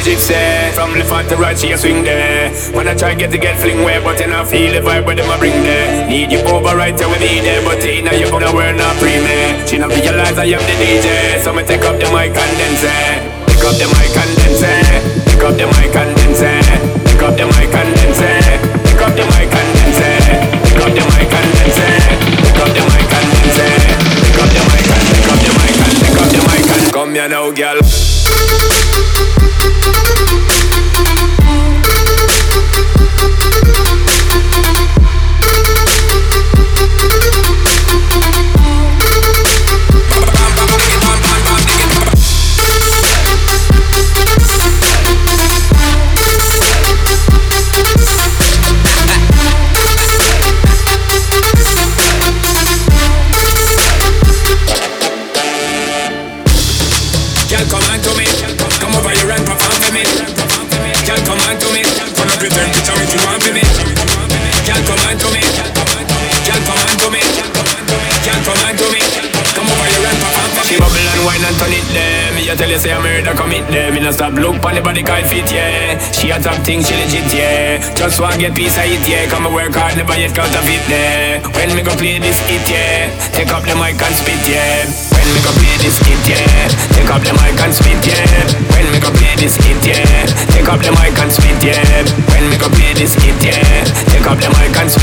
magic say. From left hand to right, she a swing there. When I try get fling way, but then I feel the vibe where them a bring there. Need you over right till we need it, but now you gonna wear not pre-me. She not realize I am the DJ, so me take up the mic and then say. Pick up the mic and then say. Pick up the mic and then say. Pick up the mic and then say. Pick up the mic and then say. Pick up the mic and then say. Pick up the mic and then say. Pick up the mic and pick up the mic and pick up the mic and come here now, girl. I tell you say I'm murder commit them. Me no stop look pon the body guy fit, yeah. She a top thing, she legit, yeah. Just want get piece of it, yeah. Come and work hard, never yet counterfeit, there. When me go play this hit, yeah. Take up the mic and spit, yeah. When me go play this hit, yeah. Take up the mic and spit, yeah. When me go play this hit, yeah. Take up the mic and spit, yeah. When me go play this hit, yeah. Take up the mic and spit.